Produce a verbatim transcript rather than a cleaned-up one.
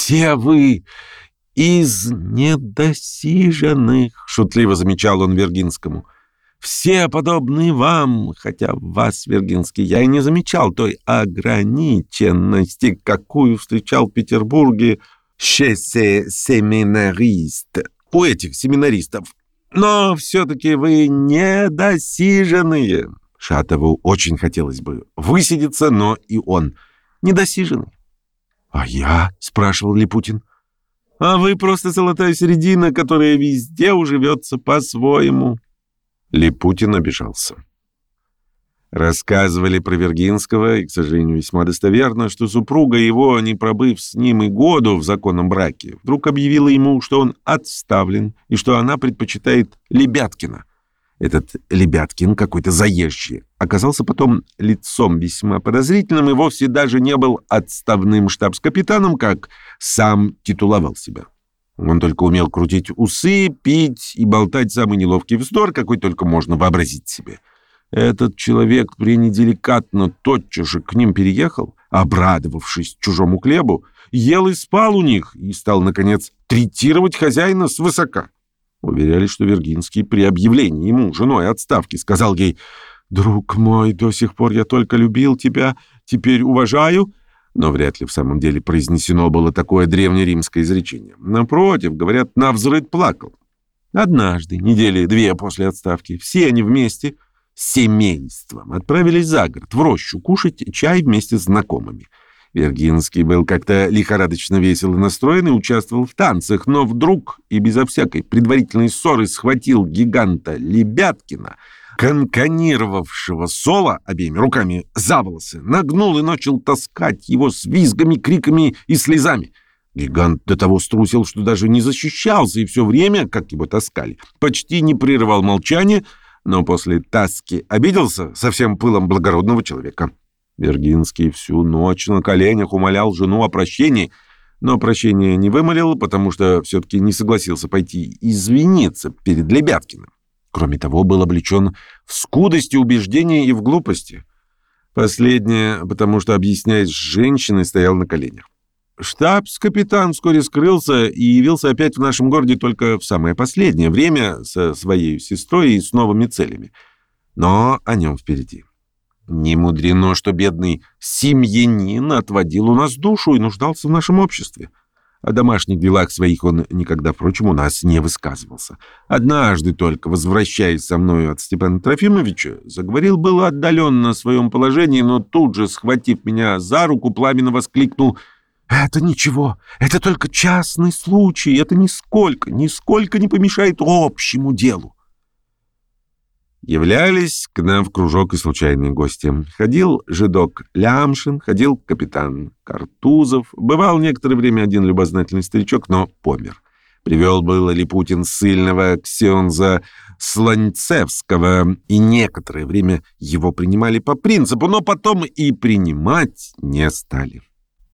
«Все вы из недосиженных», — шутливо замечал он Виргинскому. «Все подобны вам, хотя в вас, Виргинский, я и не замечал той ограниченности, какую встречал в Петербурге chez ces séminaristes, у этих семинаристов. Но все-таки вы недосиженные». Шатову очень хотелось бы высидеться, но и он недосиженный. «А я?» — спрашивал Липутин. «А вы просто золотая середина, которая везде уживется по-своему». Липутин обижался. Рассказывали про Виргинского, и, к сожалению, весьма достоверно, что супруга его, не пробыв с ним и году в законном браке, вдруг объявила ему, что он отставлен и что она предпочитает Лебяткина. Этот Лебяткин, какой-то заезжий, оказался потом лицом весьма подозрительным и вовсе даже не был отставным штабс-капитаном, как сам титуловал себя. Он только умел крутить усы, пить и болтать самый неловкий вздор, какой только можно вообразить себе. Этот человек пренеделикатно тотчас же к ним переехал, обрадовавшись чужому хлебу, ел и спал у них и стал, наконец, третировать хозяина свысока. Уверяли, что Виргинский при объявлении ему женой отставки сказал ей: «Друг мой, до сих пор я только любил тебя, теперь уважаю». Но вряд ли в самом деле произнесено было такое древнеримское изречение. Напротив, говорят, навзрыд плакал. Однажды, недели две после отставки, все они вместе с семейством отправились за город, в рощу, кушать чай вместе с знакомыми. Виргинский был как-то лихорадочно весело настроен и участвовал в танцах, но вдруг и безо всякой предварительной ссоры схватил гиганта Лебяткина, канканировавшего соло обеими руками за волосы, нагнул и начал таскать его с визгами, криками и слезами. Гигант до того струсил, что даже не защищался, и все время, как его таскали, почти не прерывал молчание, но после таски обиделся со всем пылом благородного человека. Виргинский всю ночь на коленях умолял жену о прощении, но прощения не вымолил, потому что все-таки не согласился пойти извиниться перед Лебяткиным. Кроме того, был облечен в скудости убеждения и в глупости. Последнее, потому что, объясняясь с женщиной, стоял на коленях. Штабс-капитан вскоре скрылся и явился опять в нашем городе только в самое последнее время со своей сестрой и с новыми целями. Но о нем впереди. Не мудрено, что бедный семьянин отводил у нас душу и нуждался в нашем обществе. О домашних делах своих он никогда, впрочем, у нас не высказывался. Однажды только, возвращаясь со мною от Степана Трофимовича, заговорил было отдаленно о своем положении, но тут же, схватив меня за руку, пламенно воскликнул: «Это ничего, это только частный случай, это нисколько, нисколько не помешает общему делу». Являлись к нам в кружок и случайные гости. Ходил жидок Лямшин, ходил капитан Картузов, бывал некоторое время один любознательный старичок, но помер. Привел было Липутин ссыльного ксенза Слонцевского, и некоторое время его принимали по принципу, но потом и принимать не стали.